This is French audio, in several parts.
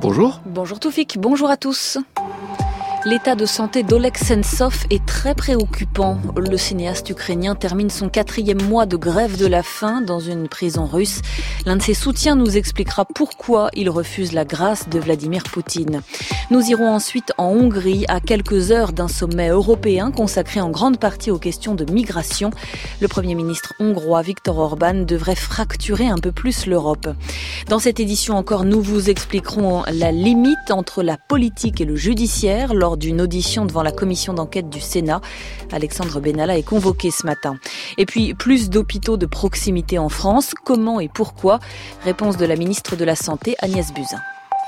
bonjour. Bonjour Toufik, bonjour à tous. L'état de santé d'Oleg Sentsov est très préoccupant. Le cinéaste ukrainien termine son 4e mois de grève de la faim dans une prison russe. L'un de ses soutiens nous expliquera pourquoi il refuse la grâce de Vladimir Poutine. Nous irons ensuite en Hongrie à quelques heures d'un sommet européen consacré en grande partie aux questions de migration. Le Premier ministre hongrois Viktor Orban devrait fracturer un peu plus l'Europe. Dans cette édition encore, nous vous expliquerons la limite entre la politique et le judiciaire lors d'une audition devant la commission d'enquête du Sénat. Alexandre Benalla est convoqué ce matin. Et puis, plus d'hôpitaux de proximité en France. Comment et pourquoi ? Réponse de la ministre de la Santé, Agnès Buzyn.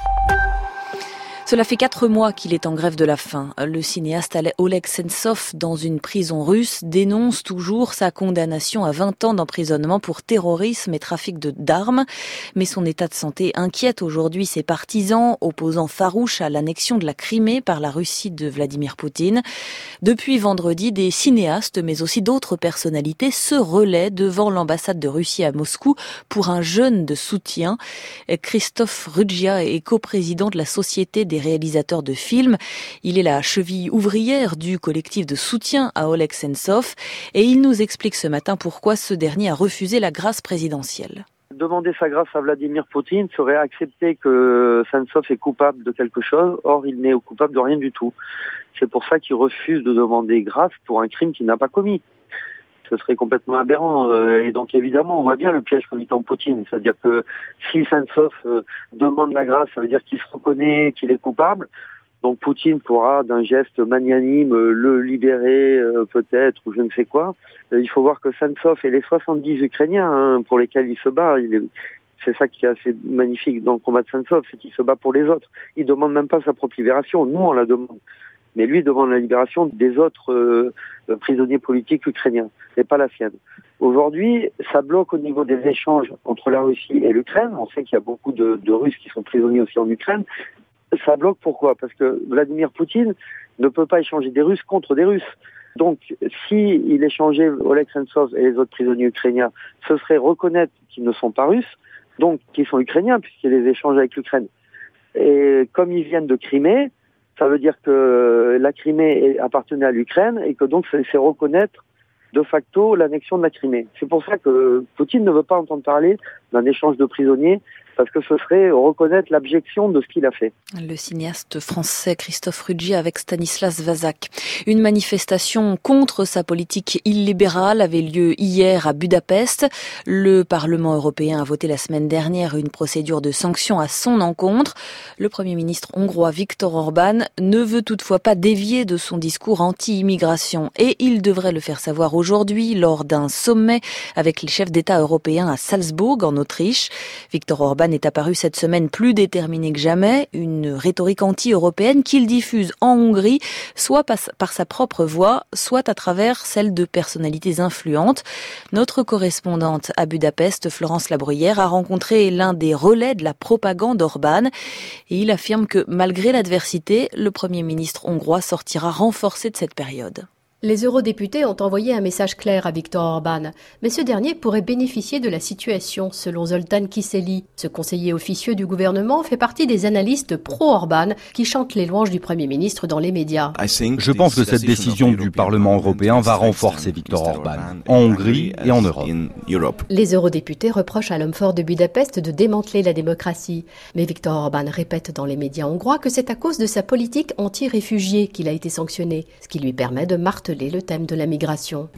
Cela fait 4 mois qu'il est en grève de la faim. Le cinéaste Oleg Sentsov, dans une prison russe, dénonce toujours sa condamnation à 20 ans d'emprisonnement pour terrorisme et trafic d'armes. Mais son état de santé inquiète aujourd'hui ses partisans, opposants farouches à l'annexion de la Crimée par la Russie de Vladimir Poutine. Depuis vendredi, des cinéastes, mais aussi d'autres personnalités, se relaient devant l'ambassade de Russie à Moscou pour un jeûne de soutien. Christophe Ruggia est coprésident de la Société des réalisateurs de films. Il est la cheville ouvrière du collectif de soutien à Oleg Sentsov et il nous explique ce matin pourquoi ce dernier a refusé la grâce présidentielle. Demander sa grâce à Vladimir Poutine serait accepter que Sentsov est coupable de quelque chose, or il n'est coupable de rien du tout. C'est pour ça qu'il refuse de demander grâce pour un crime qu'il n'a pas commis. Ce serait complètement aberrant. Et donc évidemment, on voit bien le piège que lui tend Poutine. C'est-à-dire que si Sentsov demande la grâce, ça veut dire qu'il se reconnaît qu'il est coupable. Donc Poutine pourra, d'un geste magnanime, le libérer peut-être, ou je ne sais quoi. Il faut voir que Sentsov et les 70 Ukrainiens pour lesquels il se bat, c'est ça qui est assez magnifique dans le combat de Sentsov, c'est qu'il se bat pour les autres. Il demande même pas sa propre libération. Nous, on la demande. Mais lui demande la libération des autres prisonniers politiques ukrainiens, et pas la sienne. Aujourd'hui, ça bloque au niveau des échanges entre la Russie et l'Ukraine. On sait qu'il y a beaucoup de Russes qui sont prisonniers aussi en Ukraine. Ça bloque pourquoi ? Parce que Vladimir Poutine ne peut pas échanger des Russes contre des Russes. Donc, si il échangeait Oleg Sentsov et les autres prisonniers ukrainiens, ce serait reconnaître qu'ils ne sont pas russes, donc qu'ils sont ukrainiens, puisqu'il y a des échanges avec l'Ukraine. Et comme ils viennent de Crimée, ça veut dire que la Crimée appartenait à l'Ukraine et que donc c'est reconnaître de facto l'annexion de la Crimée. C'est pour ça que Poutine ne veut pas entendre parler d'un échange de prisonniers parce que ce serait reconnaître l'abjection de ce qu'il a fait. Le cinéaste français Christophe Ruggia avec Stanislas Vazak. Une manifestation contre sa politique illibérale avait lieu hier à Budapest. Le Parlement européen a voté la semaine dernière une procédure de sanction à son encontre. Le Premier ministre hongrois Viktor Orban ne veut toutefois pas dévier de son discours anti-immigration et il devrait le faire savoir aujourd'hui lors d'un sommet avec les chefs d'État européens à Salzbourg en Autriche. Viktor Orban est apparu cette semaine plus déterminé que jamais, une rhétorique anti-européenne qu'il diffuse en Hongrie, soit par sa propre voix, soit à travers celle de personnalités influentes. Notre correspondante à Budapest, Florence Labruyère, a rencontré l'un des relais de la propagande Orban et il affirme que malgré l'adversité, le Premier ministre hongrois sortira renforcé de cette période. Les eurodéputés ont envoyé un message clair à Viktor Orban, mais ce dernier pourrait bénéficier de la situation, selon Zoltán Kiselý. Ce conseiller officieux du gouvernement fait partie des analystes pro-Orban qui chantent les louanges du Premier ministre dans les médias. Je pense que cette décision du Parlement européen va renforcer Viktor Orban, en Hongrie et en Europe. Les eurodéputés reprochent à l'homme fort de Budapest de démanteler la démocratie. Mais Viktor Orban répète dans les médias hongrois que c'est à cause de sa politique anti-réfugiés qu'il a été sanctionné, ce qui lui permet de marteler le thème de la migration.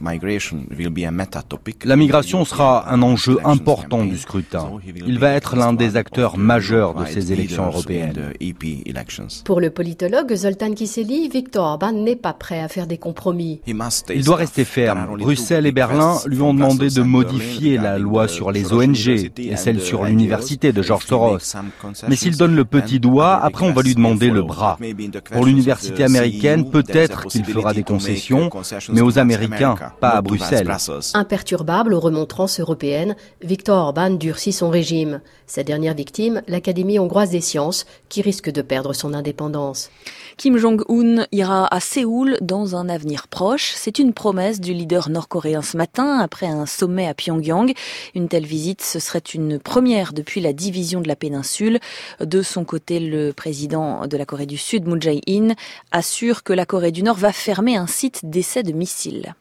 La migration sera un enjeu important du scrutin. Il va être l'un des acteurs majeurs de ces élections européennes. Pour le politologue Zoltán Kiselý, Viktor Orban n'est pas prêt à faire des compromis. Il doit rester ferme. Bruxelles et Berlin lui ont demandé de modifier la loi sur les ONG et celle sur l'université de George Soros. Mais s'il donne le petit doigt, après on va lui demander le bras. Pour l'université américaine, peut-être qu'il fera des concessions, non, mais aux Américains, pas à Bruxelles. Imperturbable aux remontrances européennes, Viktor Orban durcit son régime. Sa dernière victime, l'Académie hongroise des sciences, qui risque de perdre son indépendance. Kim Jong-un ira à Séoul dans un avenir proche. C'est une promesse du leader nord-coréen ce matin, après un sommet à Pyongyang. Une telle visite, ce serait une première depuis la division de la péninsule. De son côté, le président de la Corée du Sud, Moon Jae-in, assure que la Corée du Nord va fermer un site d'essai de missiles.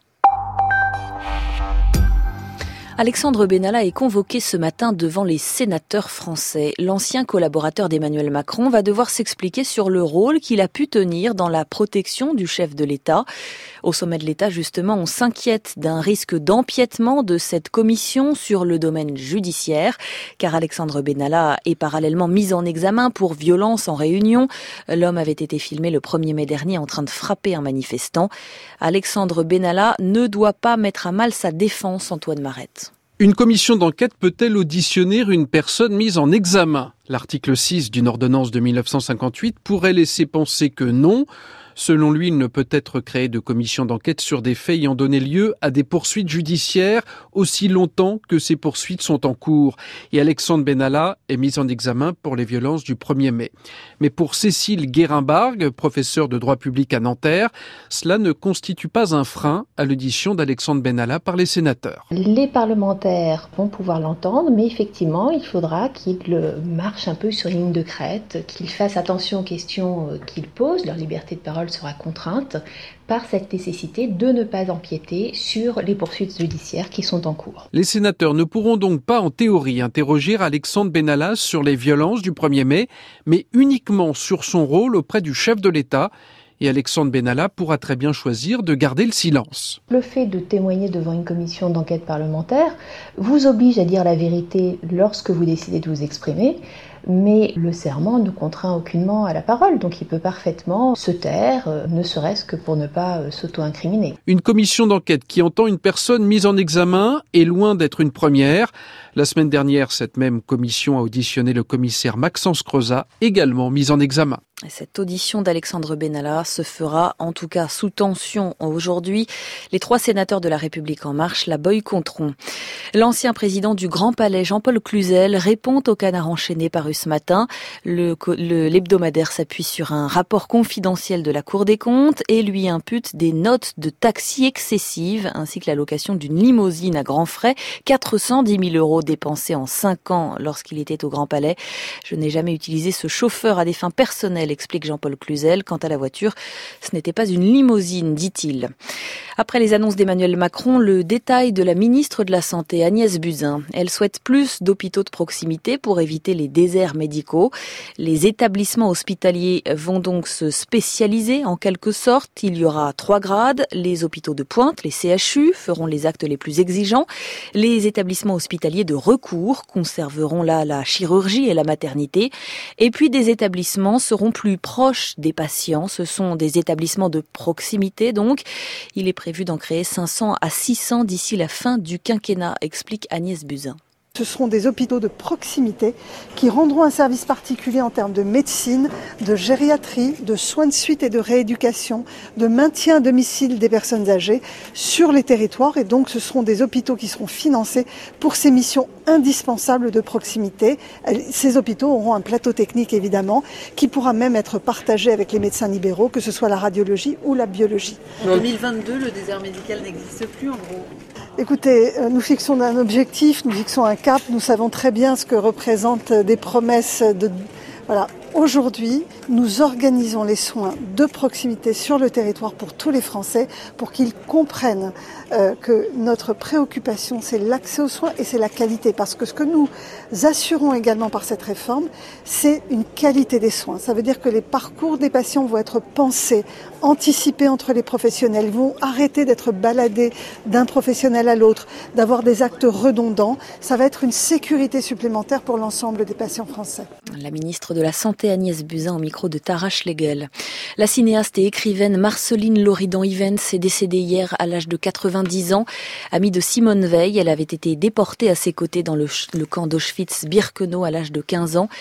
Alexandre Benalla est convoqué ce matin devant les sénateurs français. L'ancien collaborateur d'Emmanuel Macron va devoir s'expliquer sur le rôle qu'il a pu tenir dans la protection du chef de l'État. Au sommet de l'État, justement, on s'inquiète d'un risque d'empiètement de cette commission sur le domaine judiciaire, car Alexandre Benalla est parallèlement mis en examen pour violence en réunion. L'homme avait été filmé le 1er mai dernier en train de frapper un manifestant. Alexandre Benalla ne doit pas mettre à mal sa défense, Antoine Marette. Une commission d'enquête peut-elle auditionner une personne mise en examen ? L'article 6 d'une ordonnance de 1958 pourrait laisser penser que non. Selon lui, il ne peut être créé de commission d'enquête sur des faits ayant donné lieu à des poursuites judiciaires aussi longtemps que ces poursuites sont en cours. Et Alexandre Benalla est mis en examen pour les violences du 1er mai. Mais pour Cécile Guérimbargue, professeure de droit public à Nanterre, cela ne constitue pas un frein à l'audition d'Alexandre Benalla par les sénateurs. Les parlementaires vont pouvoir l'entendre, mais effectivement, il faudra qu'il marche un peu sur une ligne de crête, qu'il fasse attention aux questions qu'il pose. Leur liberté de parole sera contrainte par cette nécessité de ne pas empiéter sur les poursuites judiciaires qui sont en cours. Les sénateurs ne pourront donc pas en théorie interroger Alexandre Benalla sur les violences du 1er mai, mais uniquement sur son rôle auprès du chef de l'État. Et Alexandre Benalla pourra très bien choisir de garder le silence. Le fait de témoigner devant une commission d'enquête parlementaire vous oblige à dire la vérité lorsque vous décidez de vous exprimer, mais le serment ne contraint aucunement à la parole, donc il peut parfaitement se taire, ne serait-ce que pour ne pas s'auto-incriminer. Une commission d'enquête qui entend une personne mise en examen est loin d'être une première. La semaine dernière, cette même commission a auditionné le commissaire Maxence Crozat, également mis en examen. Et cette audition d'Alexandre Benalla se fera en tout cas sous tension aujourd'hui. Les 3 sénateurs de la République en marche la boycotteront. L'ancien président du Grand Palais, Jean-Paul Cluzel, répond au Canard enchaîné paru ce matin. L'hebdomadaire s'appuie sur un rapport confidentiel de la Cour des comptes et lui impute des notes de taxi excessives ainsi que la location d'une limousine à grands frais, 410 000 € dépensés en 5 ans lorsqu'il était au Grand Palais. Je n'ai jamais utilisé ce chauffeur à des fins personnelles, explique Jean-Paul Cluzel. Quant à la voiture, ce n'était pas une limousine, dit-il. Après les annonces d'Emmanuel Macron, le détail de la ministre de la Santé, Agnès Buzyn. Elle souhaite plus d'hôpitaux de proximité pour éviter les déserts médicaux. Les établissements hospitaliers vont donc se spécialiser en quelque sorte. Il y aura 3 grades. Les hôpitaux de pointe, les CHU, feront les actes les plus exigeants. Les établissements hospitaliers de recours conserveront là la chirurgie et la maternité. Et puis des établissements seront plus proches des patients. Ce sont des établissements de proximité donc. Il est prévu d'en créer 500 à 600 d'ici la fin du quinquennat, explique Agnès Buzyn. Ce seront des hôpitaux de proximité qui rendront un service particulier en termes de médecine, de gériatrie, de soins de suite et de rééducation, de maintien à domicile des personnes âgées sur les territoires. Et donc ce seront des hôpitaux qui seront financés pour ces missions indispensables de proximité. Ces hôpitaux auront un plateau technique évidemment qui pourra même être partagé avec les médecins libéraux, que ce soit la radiologie ou la biologie. En 2022, le désert médical n'existe plus en gros. Écoutez, nous fixons un objectif, nous fixons un cap, nous savons très bien ce que représentent des promesses de... Voilà. Aujourd'hui, nous organisons les soins de proximité sur le territoire pour tous les Français, pour qu'ils comprennent que notre préoccupation, c'est l'accès aux soins et c'est la qualité. Parce que ce que nous assurons également par cette réforme, c'est une qualité des soins. Ça veut dire que les parcours des patients vont être pensés, anticipés entre les professionnels, vont arrêter d'être baladés d'un professionnel à l'autre, d'avoir des actes redondants. Ça va être une sécurité supplémentaire pour l'ensemble des patients français. La ministre de la Santé, Agnès Buzyn, au micro de Tara Schlegel. La cinéaste et écrivaine Marceline Loridan-Ivens est décédée hier à l'âge de 90 ans. Amie de Simone Veil, elle avait été déportée à ses côtés dans le camp d'Auschwitz-Birkenau à l'âge de 15 ans.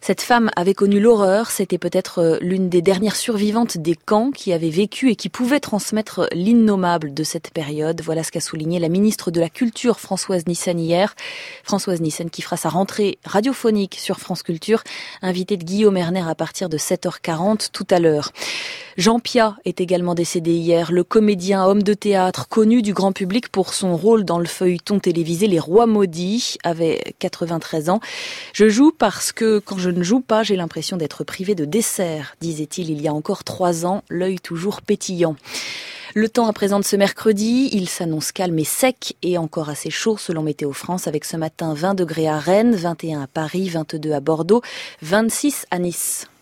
Cette femme avait connu l'horreur, c'était peut-être l'une des dernières survivantes des camps qui avait vécu et qui pouvait transmettre l'innommable de cette période. Voilà ce qu'a souligné la ministre de la Culture, Françoise Nyssen, hier. Françoise Nyssen qui fera sa rentrée radiophonique sur France Culture, invitée de Guillaume Erner à partir de 7h40 tout à l'heure. Jean Piat est également décédé hier, le comédien, homme de théâtre, connu du grand public pour son rôle dans le feuilleton télévisé Les Rois Maudits, avait 93 ans. Je joue parce que quand je ne joue pas, j'ai l'impression d'être privé de dessert, disait-il il y a encore 3 ans, l'œil toujours pétillant. Le temps à présent de ce mercredi, il s'annonce calme et sec et encore assez chaud selon Météo France, avec ce matin 20 degrés à Rennes, 21 à Paris, 22 à Bordeaux, 26 à Nice.